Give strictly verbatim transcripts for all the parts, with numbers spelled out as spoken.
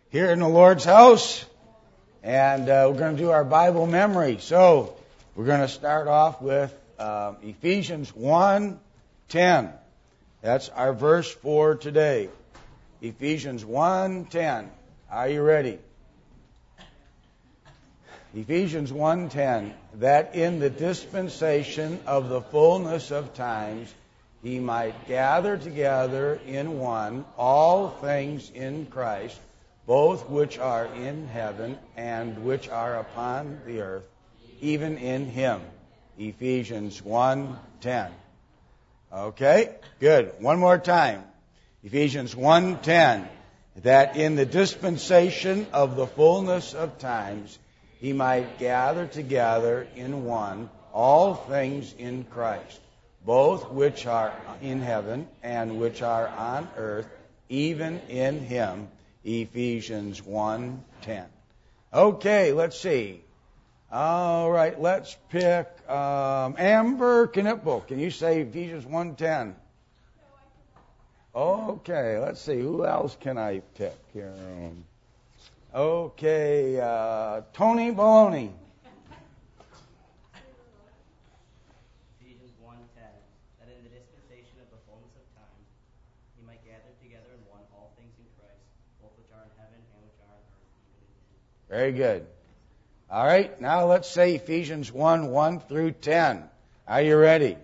here in the Lord's house, and uh, we're going to do our Bible memory. So we're going to start off with uh, Ephesians one ten. That's our verse for today. Ephesians one ten. Are you ready? Ephesians one ten. That in the dispensation of the fullness of times he might gather together in one all things in Christ, both which are in heaven and which are upon the earth, even in him. Ephesians one ten. Okay, good. One more time. Ephesians one ten. That in the dispensation of the fullness of times he might gather together in one all things in Christ, both which are in heaven and which are on earth, even in him. Ephesians one ten. Okay, let's see. All right, let's pick um, Amber Knipple. Can you say Ephesians one ten? Okay, let's see. Who else can I pick here? Okay, uh, Tony Baloney. Ephesians one ten. That in the dispensation of the fullness of time he might gather together in one all things in Christ, both which are in heaven and which are on earth, even in him. Very good. All right, now let's say Ephesians one one through ten. Are you ready?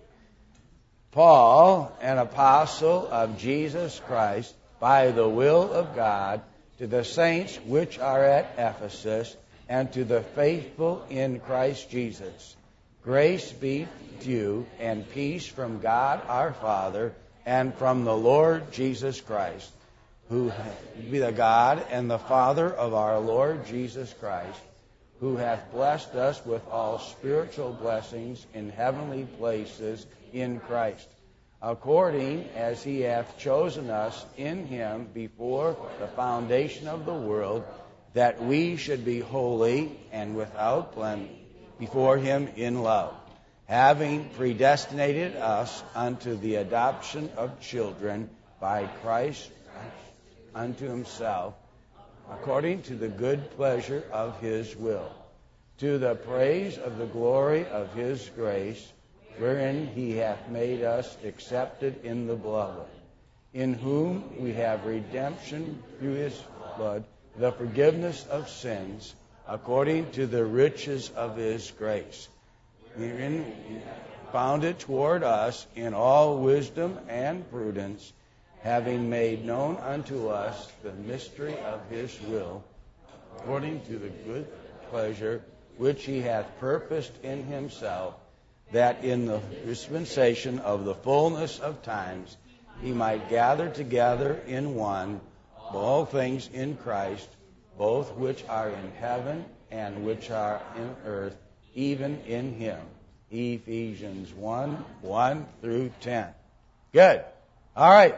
Paul, an apostle of Jesus Christ, by the will of God, to the saints which are at Ephesus, and to the faithful in Christ Jesus. Grace be to you, and peace from God our Father, and from the Lord Jesus Christ, who be the God and the Father of our Lord Jesus Christ, who hath blessed us with all spiritual blessings in heavenly places in Christ, according as he hath chosen us in him before the foundation of the world, that we should be holy and without blame before him in love, having predestinated us unto the adoption of children by Christ unto himself, according to the good pleasure of his will, to the praise of the glory of his grace, wherein he hath made us accepted in the beloved, in whom we have redemption through his blood, the forgiveness of sins, according to the riches of his grace, wherein he founded toward us in all wisdom and prudence, having made known unto us the mystery of his will, according to the good pleasure which he hath purposed in himself, that in the dispensation of the fullness of times he might gather together in one all things in Christ, both which are in heaven and which are in earth, even in him. Ephesians one one through ten. Good. All right.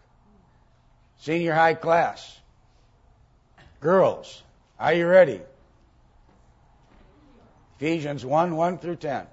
Senior high class. Girls, are you ready? Ephesians one one through ten.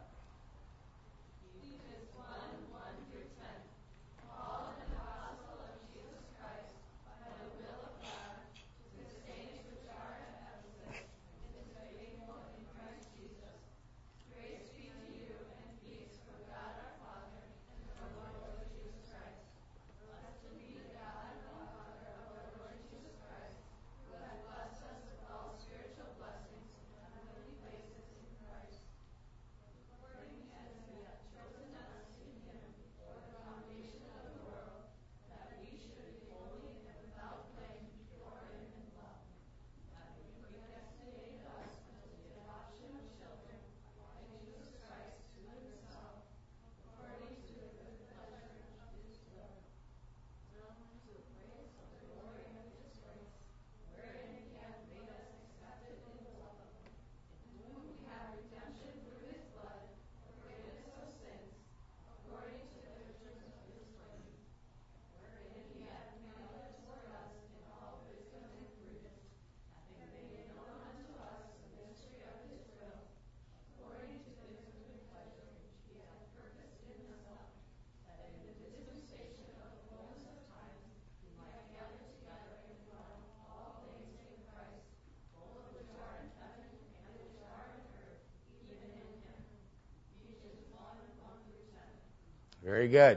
Very good.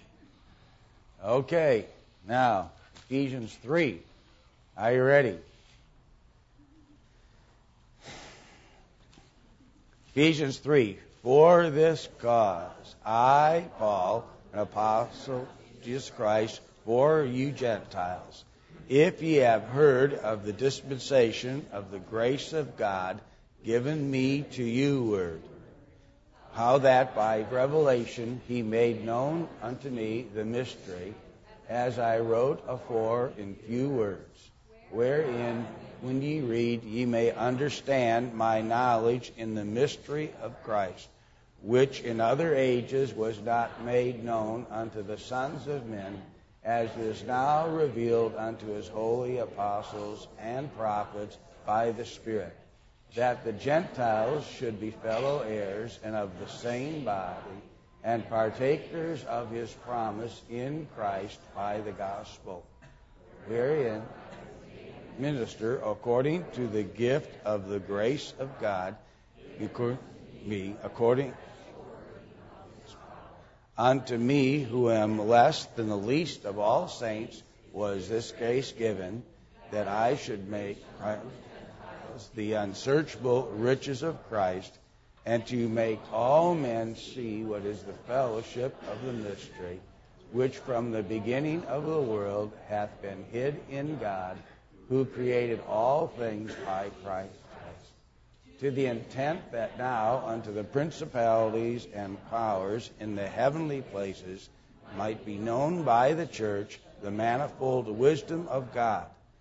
Okay, now, Ephesians three. Are you ready? Ephesians three. For this cause, I, Paul, an apostle of Jesus Christ, for you Gentiles, if ye have heard of the dispensation of the grace of God given me to you word, how that by revelation he made known unto me the mystery, as I wrote afore in few words, wherein when ye read ye may understand my knowledge in the mystery of Christ, which in other ages was not made known unto the sons of men, as is now revealed unto his holy apostles and prophets by the Spirit, that the Gentiles should be fellow heirs and of the same body, and partakers of his promise in Christ by the gospel, wherein minister according to the gift of the grace of God, me according unto me, who am less than the least of all saints, was this grace given, that I should make the unsearchable riches of Christ, and to make all men see what is the fellowship of the mystery, which from the beginning of the world hath been hid in God, who created all things by Christ, to the intent that now unto the principalities and powers in the heavenly places might be known by the church the manifold wisdom of God,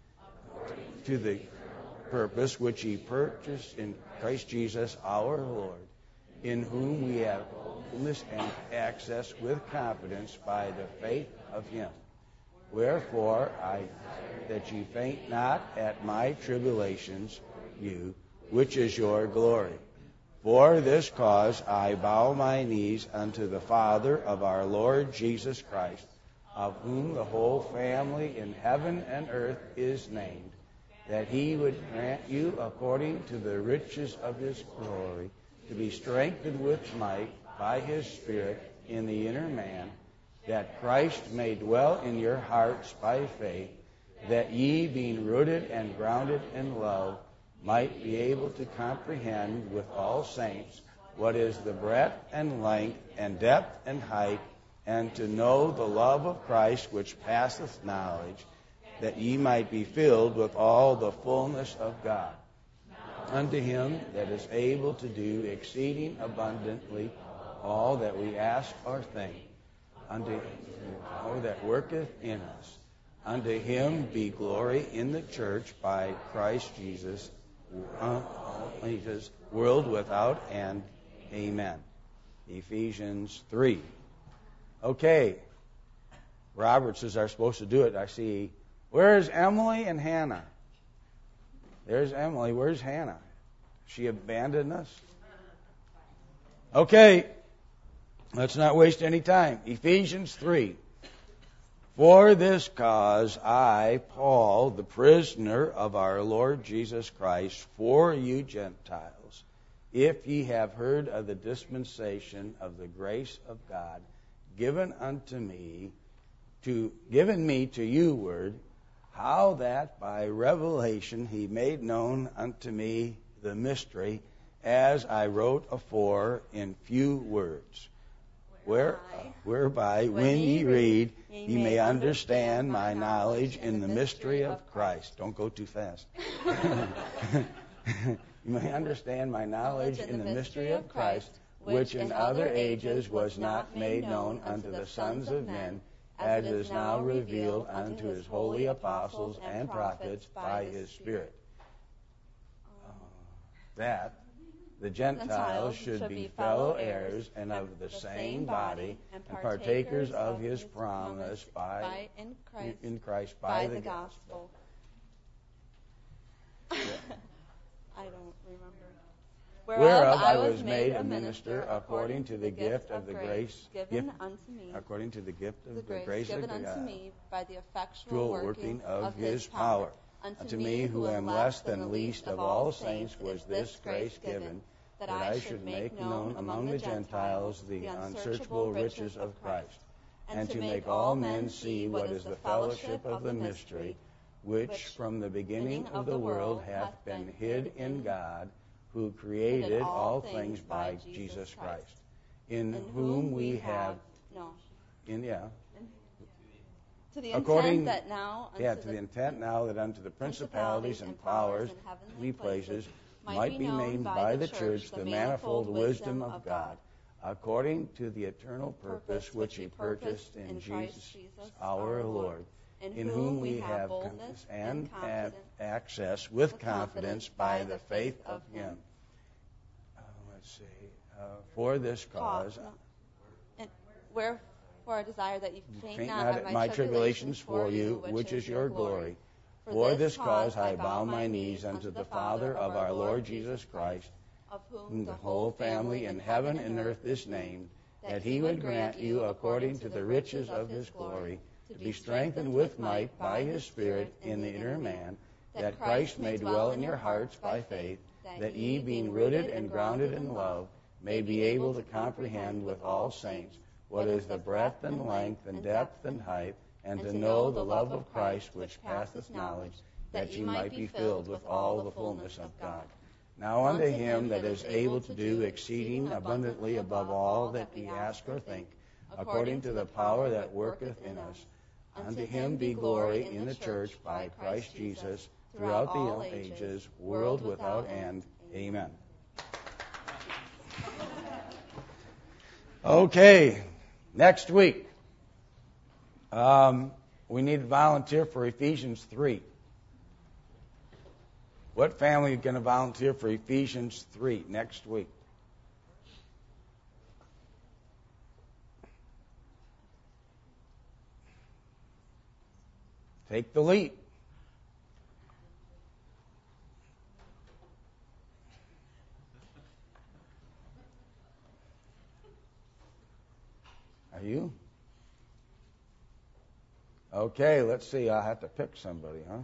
to the purpose which he purchased in Christ Jesus our Lord, in whom we have boldness and access with confidence by the faith of him. Wherefore I that ye faint not at my tribulations, you, which is your glory. For this cause I bow my knees unto the Father of our Lord Jesus Christ, of whom the whole family in heaven and earth is named, that he would grant you according to the riches of his glory, to be strengthened with might by his Spirit in the inner man, that Christ may dwell in your hearts by faith, that ye, being rooted and grounded in love, might be able to comprehend with all saints what is the breadth and length and depth and height, and to know the love of Christ which passeth knowledge, that ye might be filled with all the fullness of God. Unto him that is able to do exceeding abundantly all that we ask or think, unto him that worketh in us. Unto him be glory in the church by Christ Jesus, uh, Jesus, world without end. Amen. Ephesians three. Okay. Robertses are supposed to do it. I see. Where's Emily and Hannah? There's Emily. Where's Hannah? She abandoned us? Okay. Let's not waste any time. Ephesians three. For this cause I, Paul, the prisoner of our Lord Jesus Christ, for you Gentiles, if ye have heard of the dispensation of the grace of God given unto me, to given me to you word, how that by revelation he made known unto me the mystery, as I wrote afore in few words, where, uh, whereby when, when ye read, ye may understand my knowledge in the mystery of Christ. Don't go too fast. You may understand my knowledge in the mystery of Christ, which in other ages was not made known unto the sons of men, as it is now revealed unto his holy apostles and prophets by his Spirit. Uh, that the Gentiles should be fellow heirs and of the same body, and partakers of his promise by in Christ, in Christ by the gospel. I don't remember. Whereof I was made a minister according to the gift of the grace given unto me, according to the gift of the the grace given of unto God, me by the effectual working of, of his power. Unto me, who am less than least of all saints, was this grace given, that I should make known among the Gentiles the unsearchable riches of Christ, and to make all men see what is the fellowship of the mystery, which from the beginning of the world hath been hid in God, who created all things by Jesus Christ, in whom we have, no, in yeah, to the according, intent that now unto yeah, to the the intent now that unto the principalities and powers in heavenly places might be named by the church the manifold wisdom of God, according to the eternal purpose which he purposed in Jesus our Lord, in whom we have boldness and access with confidence by the faith of him. Uh, let's see. Uh, for this cause, and wherefore I desire that you faint, faint not at my tribulations for you, which is your glory. For this cause I bow my knees unto the Father of our Lord Jesus Christ, of whom the whole family in heaven and earth is named, that he would grant you, according to the riches of his glory, to be strengthened with might by his Spirit in the inner man, that Christ may dwell in your hearts by faith, that ye, being rooted and grounded in love, may be able to comprehend with all saints what is the breadth and length and depth and height, and to know the love of Christ which passeth knowledge, that ye might be filled with all the fullness of God. Now unto him that is able to do exceeding abundantly above all that we ask or think, according to the power that worketh in us, unto him be glory in the church by Christ Jesus throughout the ages, world without end. Amen. Okay, next week, um, we need to volunteer for Ephesians three. What family is going to volunteer for Ephesians three next week? Take the lead. Are you? Okay, let's see. I'll have to pick somebody, huh?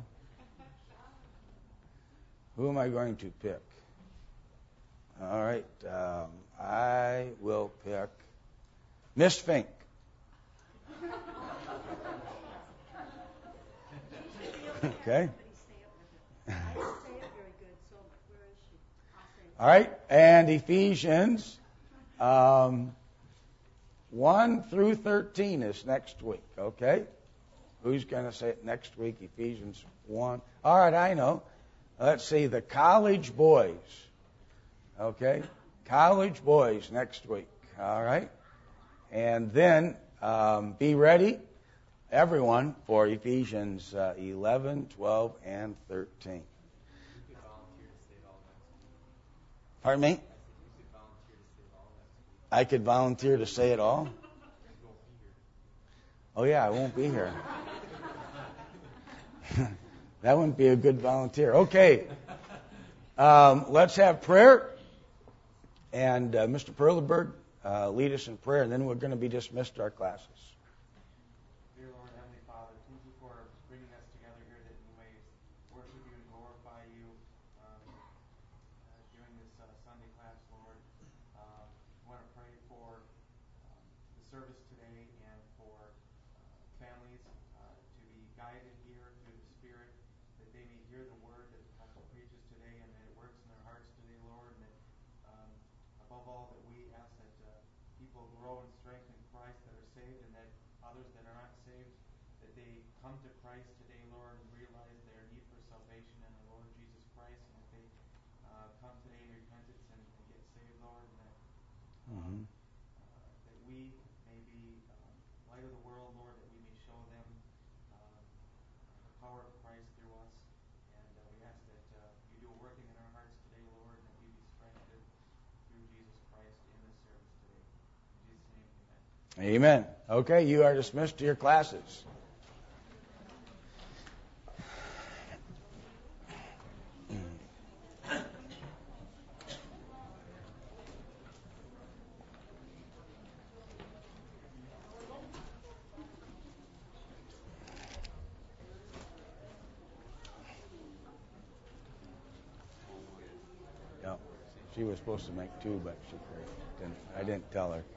Who am I going to pick? All right. Um, I will pick Miss Fink. Okay. All right. And Ephesians um, one through thirteen is next week. Okay. Who's going to say it next week? Ephesians one. All right, I know. Let's see, the college boys. Okay? College boys next week. All right? And then um, be ready, everyone, for Ephesians uh, eleven, twelve, and thirteen. Pardon me? I could volunteer to say it all? Oh, yeah, I won't be here. That wouldn't be a good volunteer. Okay. Um, let's have prayer. And uh, Mister Perleberg, uh, lead us in prayer, and then we're going to be dismissed to our classes. Dear Lord, Heavenly Father, thank you for bringing us together here that we may worship you and glorify you um, uh, during this uh, Sunday class, Lord. Um, I want to pray for um, the service today and for uh, families uh, to be guided here through the Spirit, that they may hear the word that the pastor preaches today and that it works in their hearts today, Lord, and that um, above all that we ask that uh, people grow in strength in Christ that are saved, and that others that are not saved, that they come to Christ today, Lord, and realize their need for salvation in the Lord Jesus Christ, and that they uh, come today in repentance and, and get saved, Lord, and that um, Mm-hmm. uh, that we may be um, light of the world, Lord, that we may show them um, the power of Christ through us, and uh, we ask that uh, you do a working in our hearts today, Lord, and that we be strengthened through Jesus Christ in this service today. In Jesus' name, amen. Amen. Okay, you are dismissed to your classes. Yeah. She was supposed to make two, but she didn't. I didn't tell her.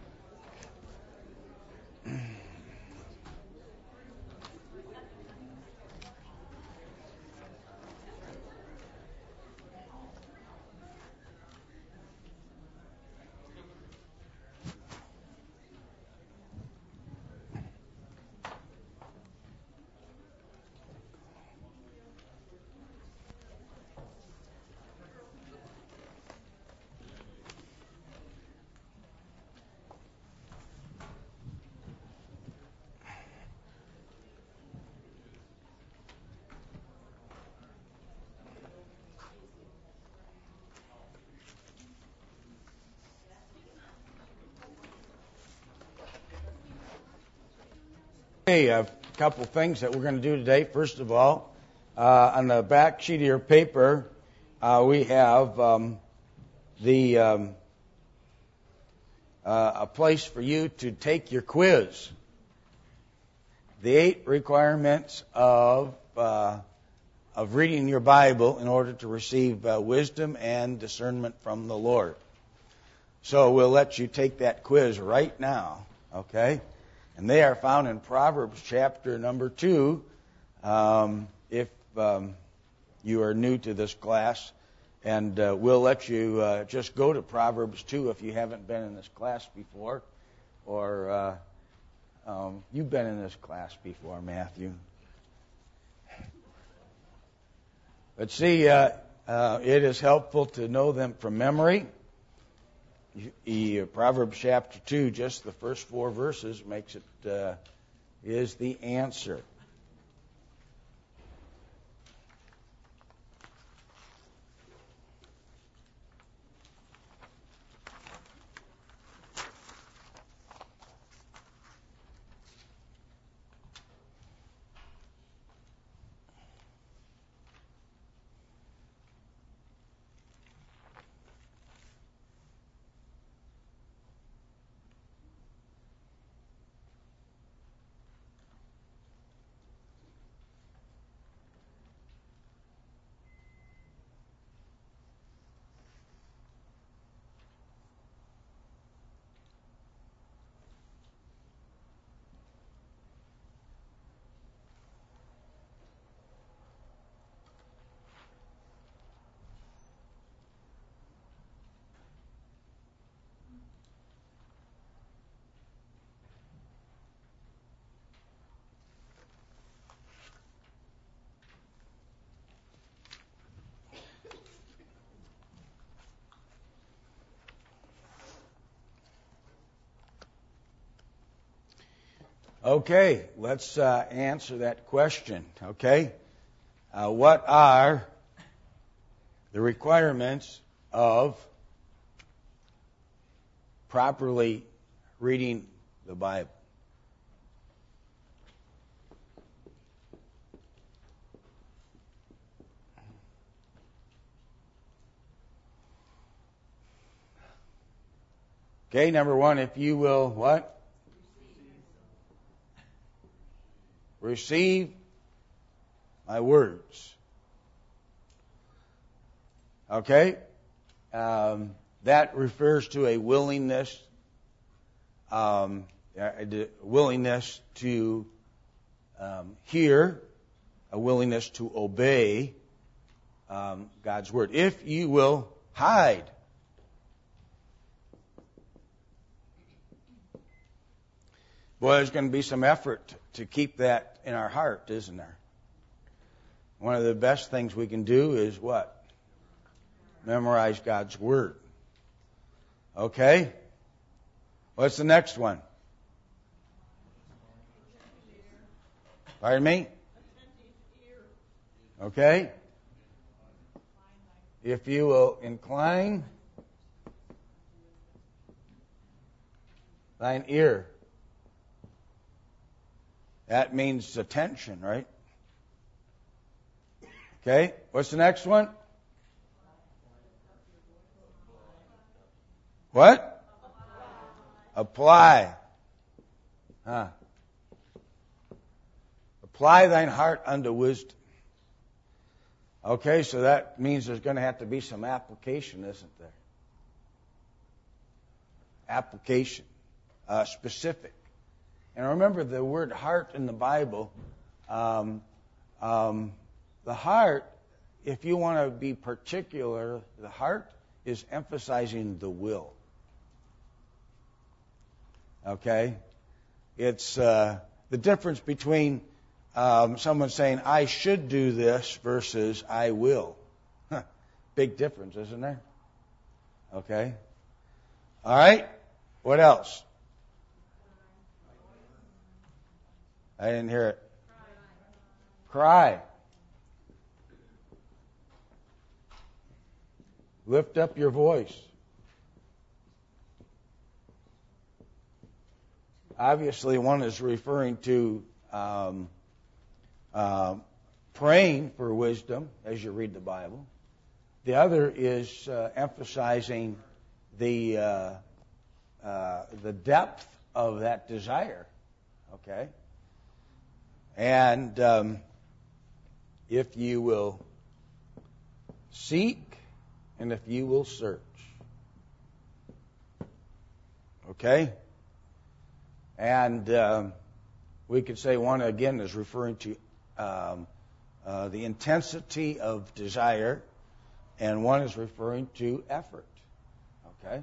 Okay, a couple things that we're going to do today. First of all, uh, on the back sheet of your paper, uh, we have um, the um, uh, a place for you to take your quiz. The eight requirements of uh, of reading your Bible in order to receive uh, wisdom and discernment from the Lord. So we'll let you take that quiz right now, okay? And they are found in Proverbs chapter number two. Um, if um, you are new to this class, and uh, we'll let you uh, just go to Proverbs two if you haven't been in this class before, or uh, um, you've been in this class before, Matthew. But see, uh, uh, it is helpful to know them from memory. The Proverbs chapter two, just the first four verses, makes it uh, is the answer. Okay, let's uh, answer that question, okay? Uh, what are the requirements of properly reading the Bible? Okay, number one, if you will, what? Receive my words. Okay? Um, that refers to a willingness, um, a willingness to um, hear, a willingness to obey um, God's word. If you will hide. Boy, there's going to be some effort to keep that in our heart, isn't there? One of the best things we can do is what? Memorize God's Word. Okay? What's the next one? Pardon me? Okay? If you will incline thine ear. That means attention, right? Okay, what's the next one? What? Apply. Huh. Apply thine heart unto wisdom. Okay, so that means there's going to have to be some application, isn't there? Application, uh, specific. And remember the word heart in the Bible, um, um, the heart, if you want to be particular, the heart is emphasizing the will. Okay? It's uh, the difference between um, someone saying, I should do this versus I will. Huh. Big difference, isn't there? Okay? All right? What else? I didn't hear it. Cry. Lift up your voice. Obviously, one is referring to um, uh, praying for wisdom as you read the Bible. The other is uh, emphasizing the uh, uh, the depth of that desire. Okay, and um, if you will seek, and if you will search. Okay? And um, we could say one, again, is referring to um, uh, the intensity of desire, and one is referring to effort. Okay?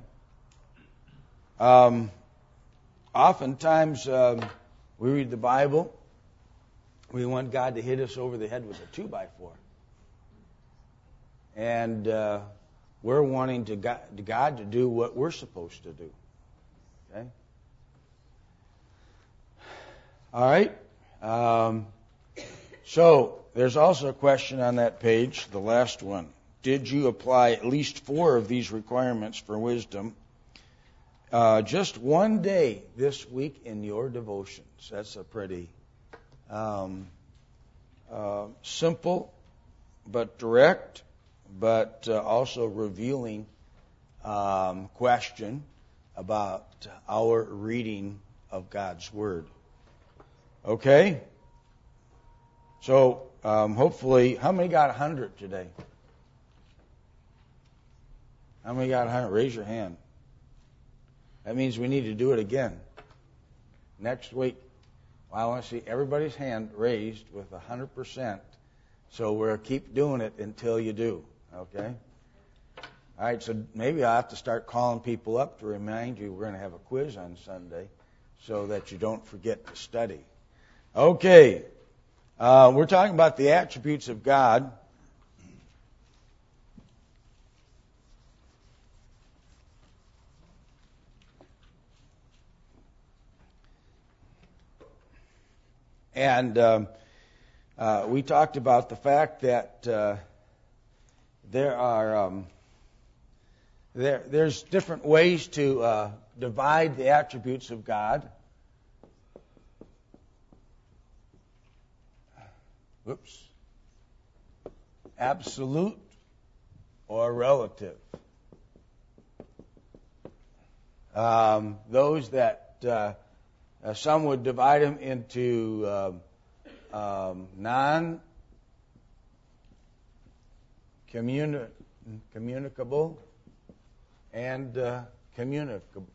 Um, oftentimes, um, we read the Bible, we want God to hit us over the head with a two-by-four. And uh, we're wanting to God, to God to do what we're supposed to do. Okay? All right? Um, so, there's also a question on that page, the last one. Did you apply at least four of these requirements for wisdom uh, just one day this week in your devotions? That's a pretty um, uh, simple but direct, but uh, also revealing um, question about our reading of God's Word. Okay? So, um, hopefully, how many got one hundred today? How many got one hundred? Raise your hand. That means we need to do it again. Next week, well, I want to see everybody's hand raised with one hundred percent. So we'll keep doing it until you do. Okay? All right, so maybe I'll have to start calling people up to remind you we're going to have a quiz on Sunday so that you don't forget to study. Okay. Uh, we're talking about the attributes of God. And um, uh, we talked about the fact that uh, there are um, there there's different ways to uh, divide the attributes of God. Whoops. Absolute or relative. Um, those that uh, uh, some would divide them into um, um, non-communicable and uh, communicable.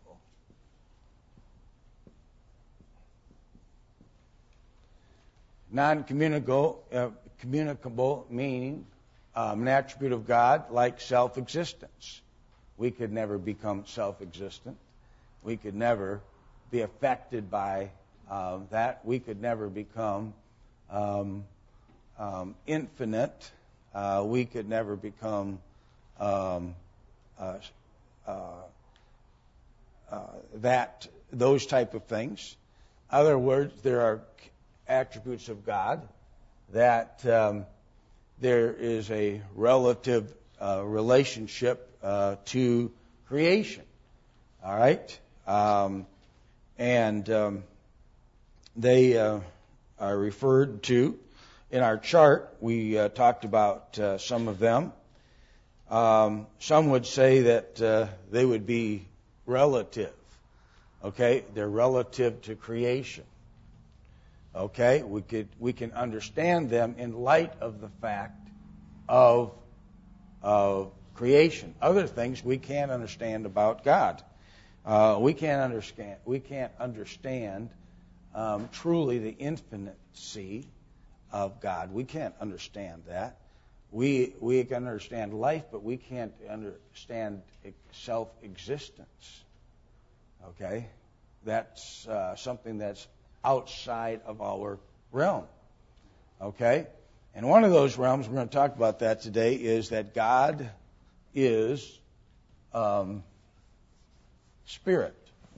Non-communicable, uh, communicable meaning um, an attribute of God like self-existence. We could never become self-existent. We could never be affected by uh, that. We could never become um, um, infinite. Uh, we could never become um, uh, uh, uh, that. Those type of things. In other words, there are attributes of God that um, there is a relative uh, relationship uh, to creation. All right? Um, and um, they uh, are referred to in our chart. We uh, talked about uh, some of them. Um, some would say that uh, they would be relative. Okay? They're relative to creation. Okay, we could we can understand them in light of the fact of, of creation. Other things we can't understand about God. Uh, we can't understand. We can't understand um, truly the infinity of God. We can't understand that. We we can understand life, but we can't understand self-existence. Okay, that's uh, something that's outside of our realm. Okay, and one of those realms, we're going to talk about that today, is that God is um, spirit.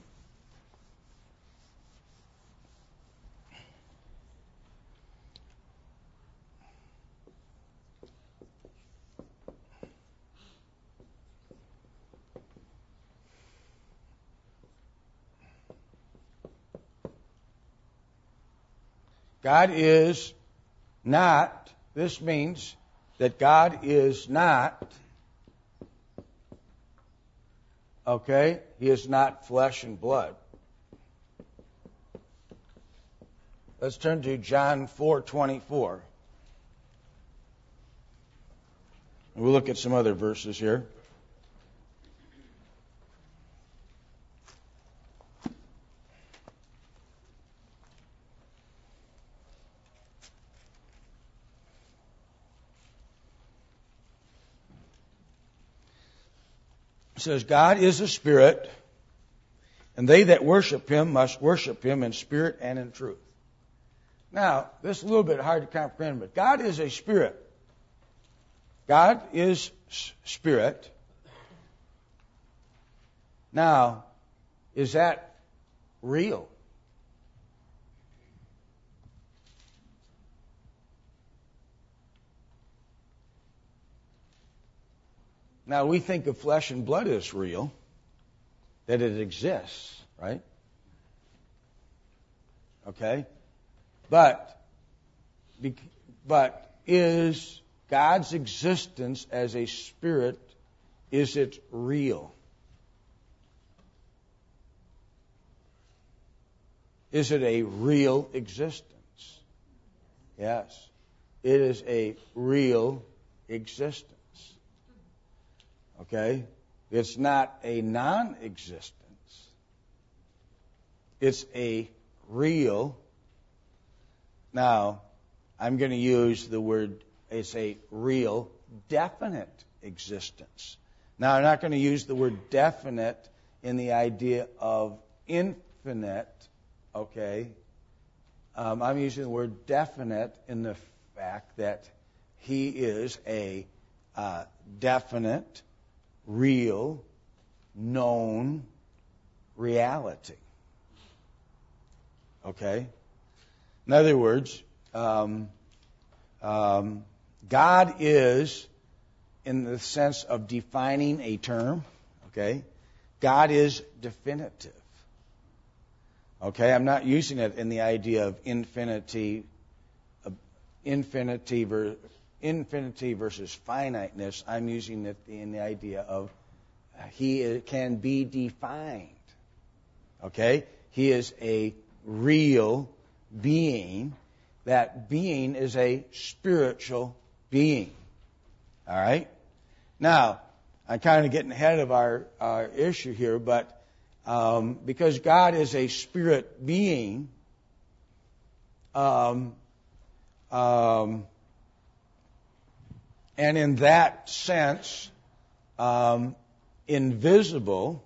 God is not, this means that God is not, okay, He is not flesh and blood. Let's turn to John four twenty-four. We'll look at some other verses here. It says, God is a spirit, and they that worship Him must worship Him in spirit and in truth. Now, this is a little bit hard to comprehend, but God is a spirit. God is spirit. Now, is that real? Now, we think of flesh and blood as real, that it exists, right? Okay? But, but is God's existence as a spirit, is it real? Is it a real existence? Yes. It is a real existence. Okay? It's not a non-existence. It's a real. Now, I'm going to use the word, it's a real, definite existence. Now, I'm not going to use the word definite in the idea of infinite, okay? Um, I'm using the word definite in the fact that He is a uh, definite, real, known reality. Okay? In other words, um, um, God is, in the sense of defining a term, okay? God is definitive. Okay? I'm not using it in the idea of infinity, of infinity ver- infinity versus finiteness. I'm using it in the idea of He can be defined. Okay? He is a real being. That being is a spiritual being. All right? Now, I'm kind of getting ahead of our, our issue here, but um, because God is a spirit being, um, um, and in that sense, um, invisible,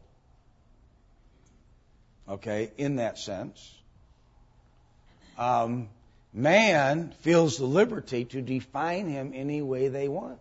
okay, in that sense, um, man feels the liberty to define Him any way they want.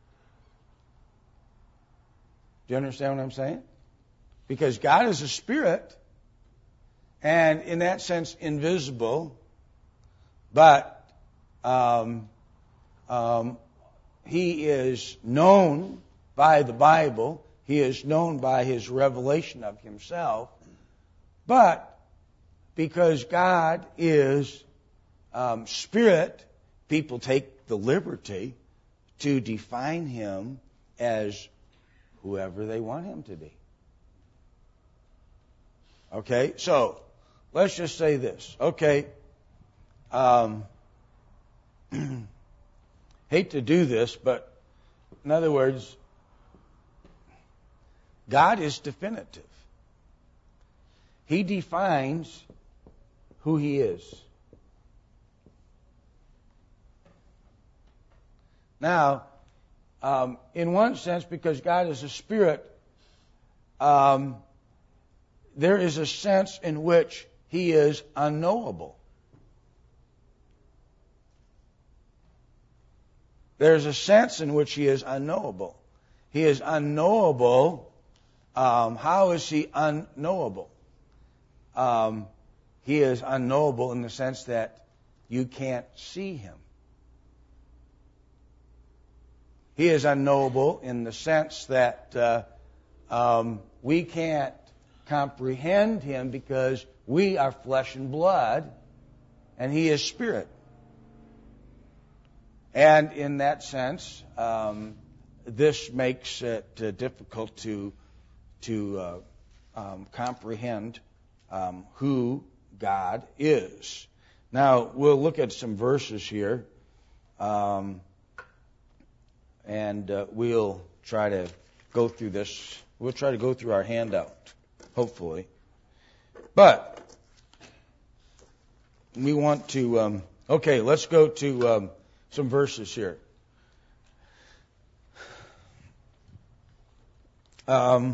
Do you understand what I'm saying? Because God is a spirit, and in that sense, invisible, but um, um, He is known by the Bible. He is known by His revelation of Himself. But because God is um, spirit, people take the liberty to define Him as whoever they want Him to be. Okay, so let's just say this. Okay, um, hate to do this, but In other words, God is definitive. He defines who He is. Now, um, in one sense, because God is a spirit, um, there is a sense in which He is unknowable. There's a sense in which He is unknowable. He is unknowable. Um, how is He unknowable? Um, he is unknowable in the sense that you can't see Him. He is unknowable in the sense that uh, um, we can't comprehend Him because we are flesh and blood, and He is spirit. And in that sense, um, this makes it uh, difficult to to uh, um, comprehend um, who God is. Now, we'll look at some verses here, um, and uh, we'll try to go through this. We'll try to go through our handout, hopefully. But we want to, um, okay, let's go to um, some verses here. Um,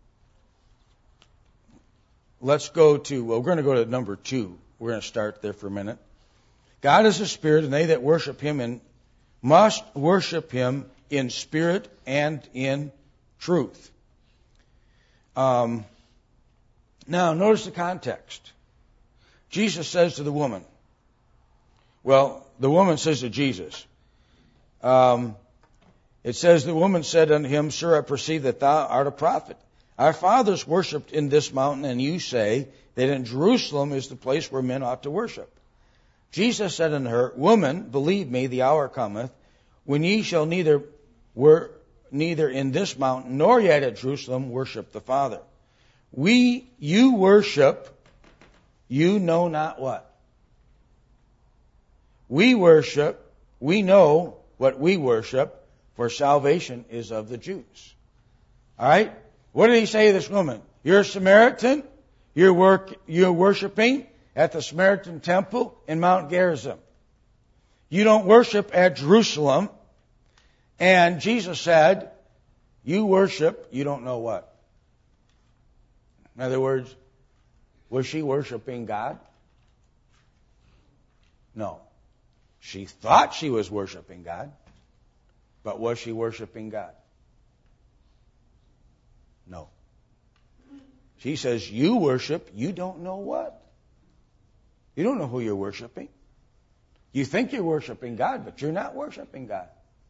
let's go to, well, we're going to go to number two. We're going to start there for a minute. God is a spirit, and they that worship Him in, must worship Him in spirit and in truth. Um, now, notice the context. Jesus says to the woman, well, the woman says to Jesus, um, it says, the woman said unto Him, Sir, I perceive that Thou art a prophet. Our fathers worshipped in this mountain, and you say that in Jerusalem is the place where men ought to worship. Jesus said unto her, Woman, believe me, the hour cometh, when ye shall neither wor- neither in this mountain nor yet at Jerusalem worship the Father. We, you worship, you know not what. We worship, we know what we worship, for salvation is of the Jews. All right? What did He say to this woman? You're a Samaritan. You're, work, you're worshiping at the Samaritan temple in Mount Gerizim. You don't worship at Jerusalem. And Jesus said, you worship, you don't know what. In other words, was she worshiping God? No. She thought she was worshiping God. But was she worshiping God? No. She says, you worship, you don't know what. You don't know who you're worshiping. You think you're worshiping God, but you're not worshiping God.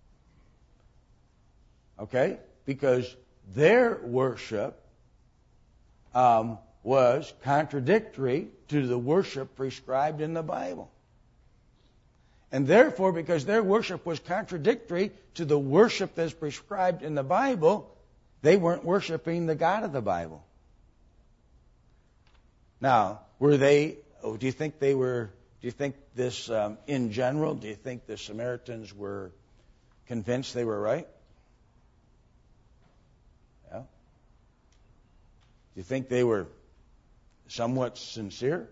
Okay? Because their worship um, was contradictory to the worship prescribed in the Bible. And therefore, because their worship was contradictory to the worship that's prescribed in the Bible, they weren't worshiping the God of the Bible. Now, were they, oh, do you think they were, do you think this, um, in general, do you think the Samaritans were convinced they were right? Yeah. Do you think they were somewhat sincere?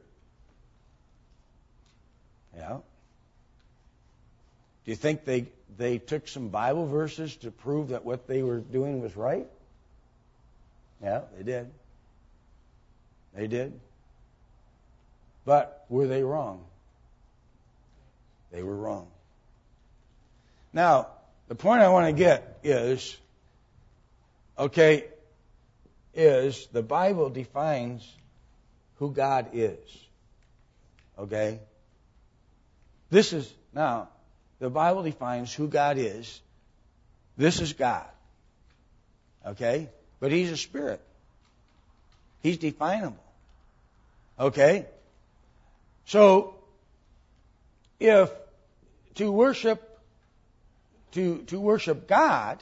Yeah. Do you think they, they took some Bible verses to prove that what they were doing was right? Yeah, they did. They did. But were they wrong? They were wrong. Now, the point I want to get is, okay, is the Bible defines who God is. Okay? This is, now, the Bible defines who God is. This is God. Okay? But He's a spirit. He's definable. Okay? So, if to worship, to, to worship God,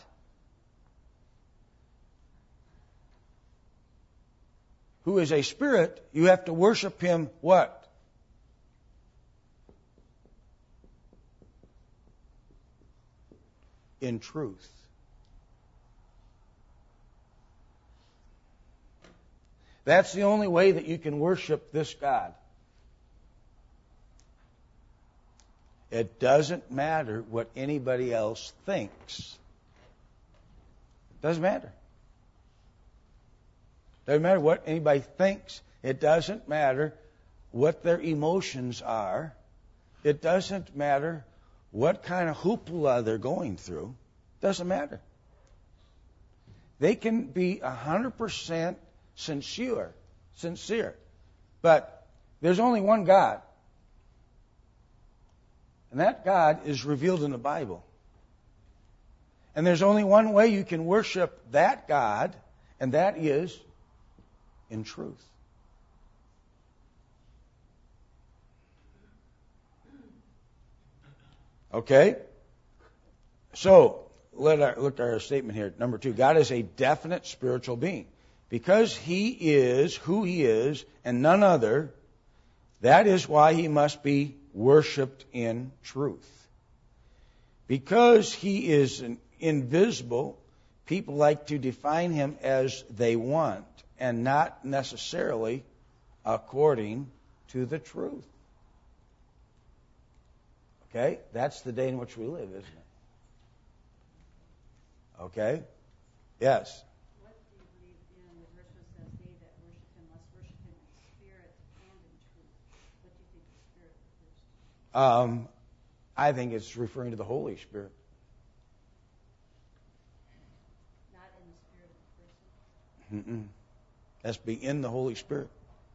who is a spirit, you have to worship Him what? In truth. That's the only way that you can worship this God. It doesn't matter what anybody else thinks. It doesn't matter. It doesn't matter what anybody thinks. It doesn't matter what their emotions are. It doesn't matter what kind of hoopla they're going through. It doesn't matter. They can be one hundred percent sincere, sincere. But there's only one God. And that God is revealed in the Bible. And there's only one way you can worship that God, and that is in truth. Okay? So, let our, look at our statement here. Number two, God is a definite spiritual being. Because He is who He is and none other, that is why He must be worshipped in truth. Because He is an invisible, people like to define Him as they want and not necessarily according to the truth. Okay? That's the day in which we live, isn't it? Okay? Yes? What do you believe in the verse that says, they that worship Him must worship Him in spirit and in truth? What do you think the Spirit refers to? Um, I think it's referring to the Holy Spirit. Not in the spirit of the person? Mm-mm. That's be in the Holy Spirit.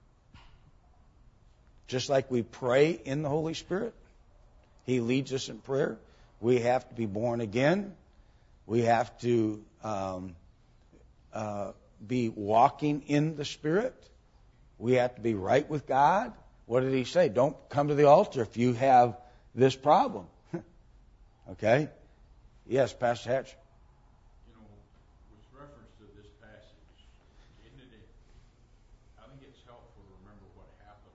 Just like we pray in the Holy Spirit, He leads us in prayer. We have to be born again. We have to um, uh, be walking in the Spirit. We have to be right with God. What did He say? Don't come to the altar if you have this problem. Okay? Yes, Pastor Hatch. You know, with reference to this passage, isn't it, I think it's helpful to remember what happened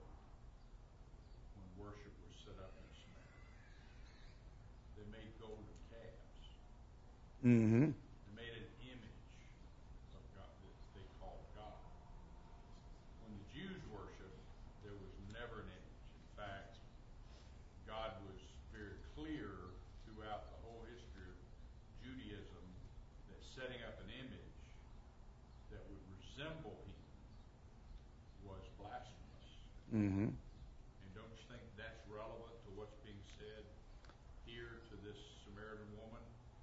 when worship was set up in Samaria. They made golden calves. Mm-hmm. They made an image of God that they called God. When the Jews worshiped, there was never an image. In fact, God was very clear throughout the whole history of Judaism that setting up an image that would resemble Him was blasphemous. Mm-hmm. And don't you think that's relevant to what's being said here to this Samaritan woman?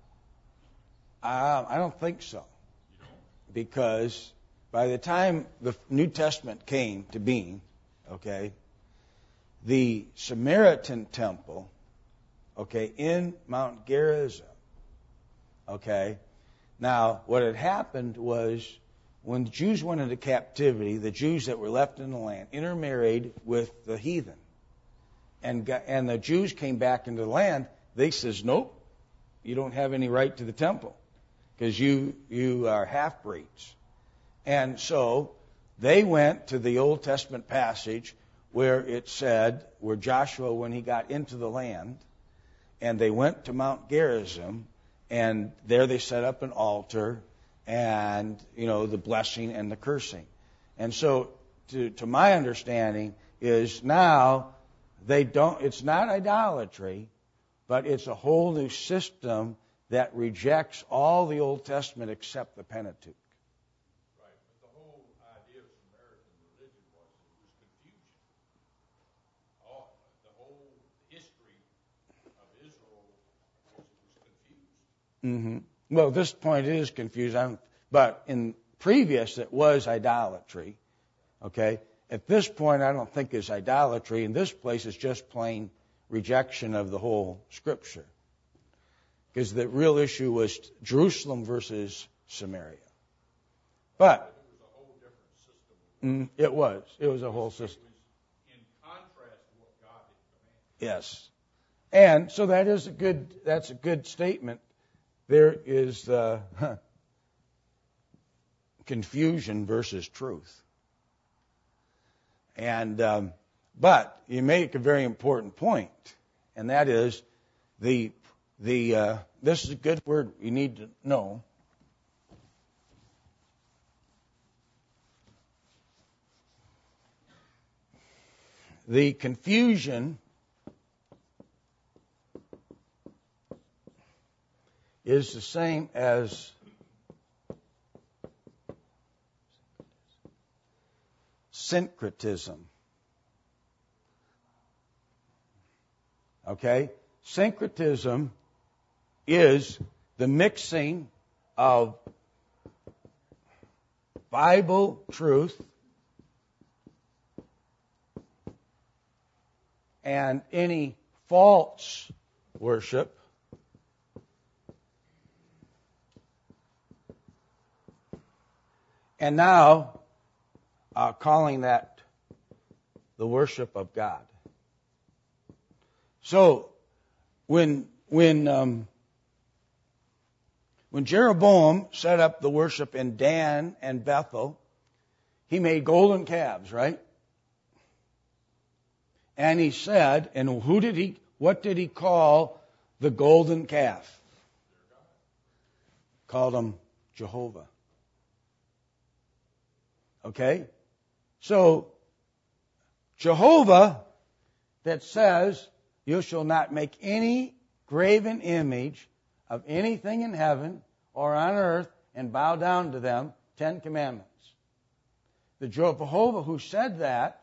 Uh, I don't think so. You don't? Because by the time the New Testament came to being, okay, the Samaritan temple, okay, in Mount Gerizim, okay, now what had happened was when the Jews went into captivity, the Jews that were left in the land intermarried with the heathen. And, got, and the Jews came back into the land, they says, nope, you don't have any right to the temple because you, you are half-breeds. And so they went to the Old Testament passage where it said, where Joshua, when he got into the land, and they went to Mount Gerizim, and there they set up an altar, and, you know, the blessing and the cursing. And so, to, to my understanding, is now they don't, it's not idolatry, but it's a whole new system that rejects all the Old Testament except the Pentateuch. Right, but the whole idea of Samaritan religion was it was confusion. All, the whole history of Israel was, was confused. Mm-hmm. Well, this point is confused, I'm, but in previous it was idolatry. Okay? At this point, I don't think it's idolatry. In this place, it's just plain rejection of the whole Scripture. Because the real issue was Jerusalem versus Samaria. But It was a whole different system. mm, it was. It was a whole system. It was in contrast to what God had commanded. Yes. And so that is a good, that's a good statement. There is uh, confusion versus truth. And um, but you make a very important point, and that is the the uh, this is a good word you need to know. the confusion is the same as syncretism. Okay? Syncretism is the mixing of Bible truth and any false worship and now uh, calling that the worship of God. So when when um, when Jeroboam set up the worship in Dan and Bethel, he made golden calves, right? And he said, and who did he? What did he call the golden calf? Called him Jehovah. Okay? So, Jehovah that says, you shall not make any graven image of anything in heaven or on earth and bow down to them, Ten Commandments. The Jehovah who said that,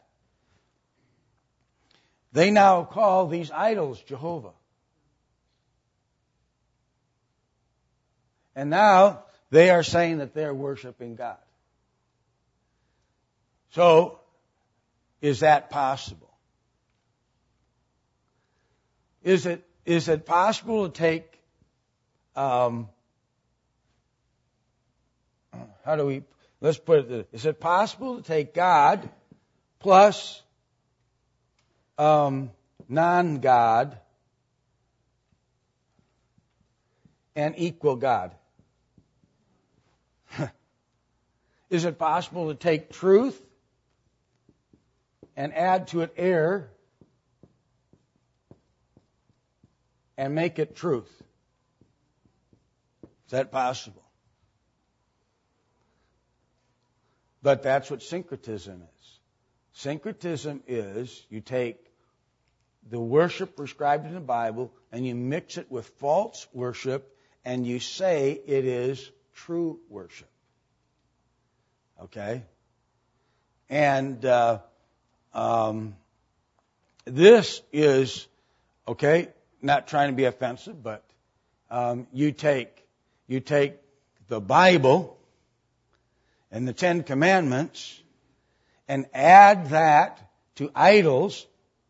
they now call these idols Jehovah. And now they are saying that they're worshiping God. So, is that possible? Is it is it possible to take, um, how do we, let's put it this, is it possible to take God plus um, non-God and equal God? Is it possible to take truth and add to it error and make it truth? Is that possible? But that's what syncretism is. Syncretism is you take the worship prescribed in the Bible and you mix it with false worship and you say it is true worship. Okay? And uh, um, this is, okay, not trying to be offensive, but um, you take you take the Bible and the Ten Commandments and add that to idols,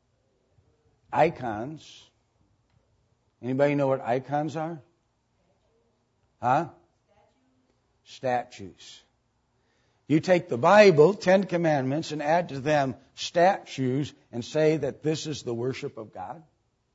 icons. Anybody know what icons are? Huh? Statues. You take the Bible, Ten Commandments, and add to them statues and say that this is the worship of God?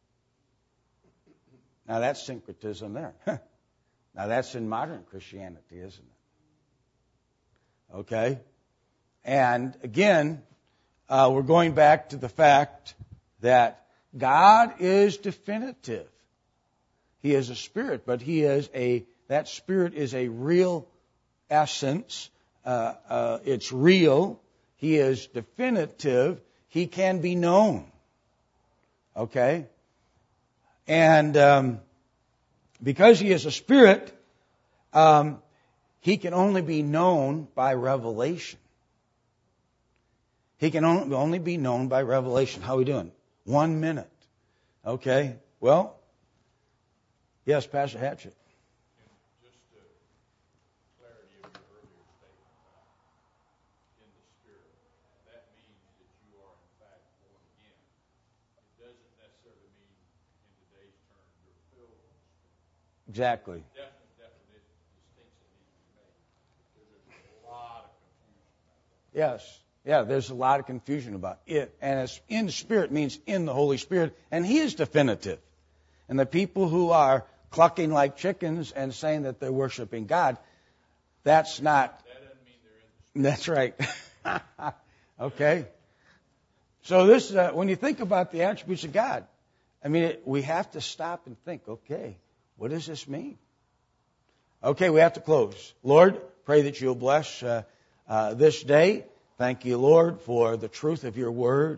Now that's syncretism there. Now that's in modern Christianity, isn't it? Okay? And again, uh, we're going back to the fact that God is definitive. He is a spirit, but He is a, that spirit is a real essence. Uh, uh, it's real. He is definitive. He can be known. Okay? And um, because He is a spirit, um, He can only be known by revelation. He can only, only be known by revelation. How are we doing? One minute. Okay. Well, yes, Pastor Hatchett. Just uh, clarity of your earlier statement about in the Spirit, that means that you are in fact born again. It doesn't necessarily mean, in today's terms, you're filled with the Spirit. Exactly. Definite, definite distinction needs to be made. Because there's a lot of confusion about that. Yes. Yeah, there's a lot of confusion about it. And it's in the Spirit means in the Holy Spirit. And He is definitive. And the people who are clucking like chickens and saying that they're worshiping God, that's not... That doesn't mean they're in the Spirit. That's right. Okay. So this, uh, when you think about the attributes of God, I mean, it, we have to stop and think, okay, what does this mean? Okay, we have to close. Lord, pray that you'll bless uh, uh, this day. Thank you, Lord, for the truth of your word.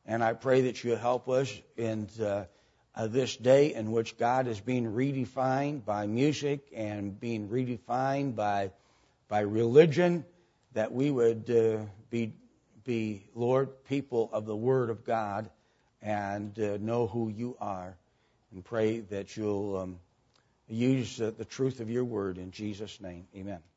And I pray that you help us in uh, uh, this day in which God is being redefined by music and being redefined by by religion, that we would uh, be, be, Lord, people of the Word of God and uh, know who you are. And pray that you'll um, use uh, the truth of your Word in Jesus' name. Amen.